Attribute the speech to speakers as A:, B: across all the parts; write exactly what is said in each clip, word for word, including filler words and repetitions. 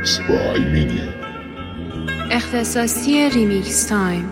A: Remix by Minion.
B: اختصاصی ریمیکس تایم.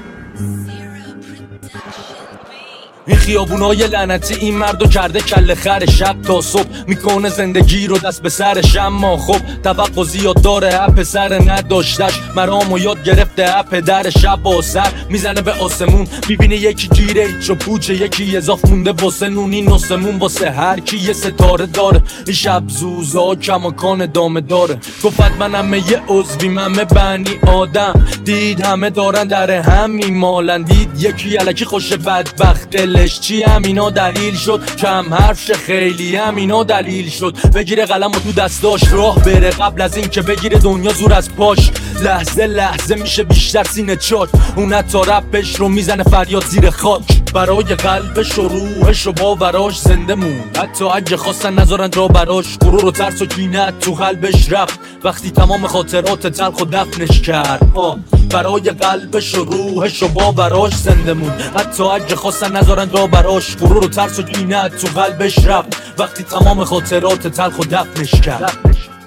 C: این خیابونای لعنتی این مردو کرده کله خر، شب تا صبح میکنه زندگی رو دست به سرش. اما خب توقع زیاد داره، اپ سر نداشتش مرامو یاد گرفته، اپ در شب با سر میزنه به آسمون، میبینه یکی گیره ایچ و پوچه، یکی اضاف مونده واسه نونی نسمون، واسه هر کی یه ستاره داره. این شب زوزا کماکان دامه داره، گفت منم یه عضوی ممه بنی آدم، دید همه دارن در هم میمالن، دید یکی الکی خوش بدبخت دلش چی همینا دلیل شد، کم حرف شه خیلی همینا دلیل شد، بگیره قلم و تو دستاش راه بره قبل از این که بگیره دنیا زور از پاش. لحظه لحظه میشه بیشتر سینه چاک، اون حتی رپش رو میزنه فریاد زیر خاک، برای قلبش و روحش و باوراش زنده موند، حتی اگه خواستن نذارن جا براش. غرور و ترس و کینت تو قلبش رفت وقتی تمام خاطرات تلخ و دفنش کرد. آه. برای قلبش و روحش و باوراش زنده موند، حتی اگه خواستن نذارن جا براش. غرور و ترس و کینت تو قلبش رفت وقتی تمام خاطرات تلخ و دفنش کرد.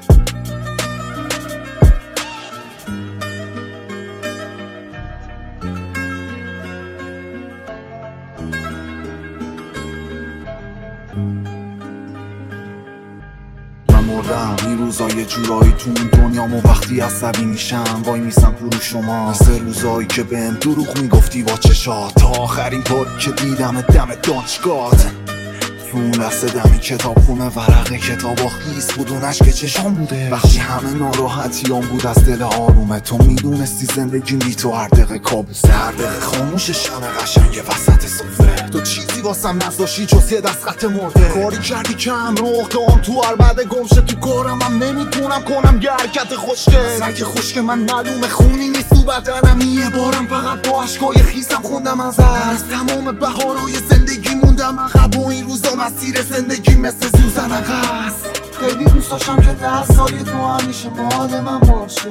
D: مردم این روزا یه جورایی تو این دنیامو وقتی عصبی میشم وای میسم پرو شما، مثل روزایی که بهم دروغ میگفتی با چشات، تا آخرین بار که دیدم دم دانشگاهت تو اون لحظه دمی کتاب خونه ورق کتاب خیس بود، اونش که چشام بوده وقتی همه ناراحتیام بود از دل آرومه. تو میدونستی زندگیم بی تو هر دقیقه کابوسه، هر دقیقه خاموش شمه قشنگ وسط سفره، تو چیزی واسم نذاشتی جز یه دست خط مرده، کاری کردی که هم روح دام تو عربده گمشه تو کارم، هم نمیتونم کنم یه حرکت خوشگل، سرک خشک من معلومه خونی نیست تو بدنم، یه بارم فقط با عشقای خیسم خوندم از از تمام بهارای زندگی موندم عقب، و این روزا مسیر زندگی مثل سوزن عقص. خیلی دوست داشتم که ده سالی تو همیشه مال من باشه،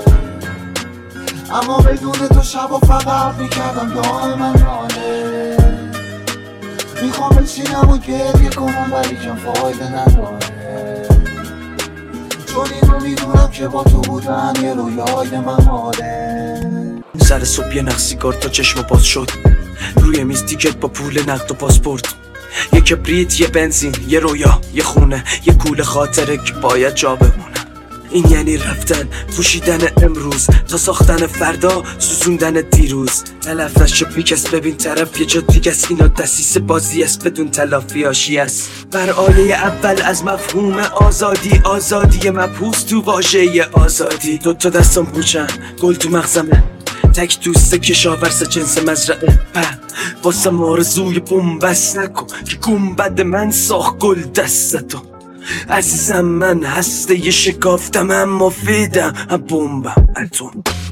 D: اما بدون تو شبا فقط میکردم دائما ناله، میخوام بچینم و گریه کنم ولی کم فایده نداره، چون اینو میدونم که با تو بودن یه رویای مماله.
E: سر صبح یه نخ سیگار تا چشم باز شد، روی میز تیکت با پول نقد و پاسپورت، یه کبریت، یه بنزین، یه رویا، یه خونه، یه کوله خاطره که باید جا بمونه. این یعنی رفتن، پوشیدن امروز تا ساختن فردا، سوزوندن دیروز. تلف نشو بیکس ببین طرف یه جا دیگه است، اینا دسیس بازی است بدون تلافی هاشی است. بر آله اول از مفهوم آزادی، آزادی مبهوس تو واژه آزادی. دوتا دستم پوچن، گل تو مغزمه، تک دوسته کشاورز جنس مزرعه، په واسه آرزوی بومبست نکن که گنبد من ساخت گل دستتو. عزیزم من هسته یه شکافتم اما فیدم هم بومبم اتم.